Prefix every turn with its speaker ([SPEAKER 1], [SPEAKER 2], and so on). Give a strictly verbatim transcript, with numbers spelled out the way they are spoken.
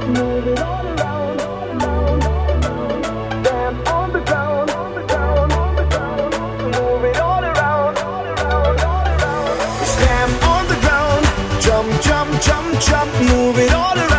[SPEAKER 1] Move it all around, stamp on the ground, move it all around, stamp on the ground, jump, jump, jump, jump, move it all around.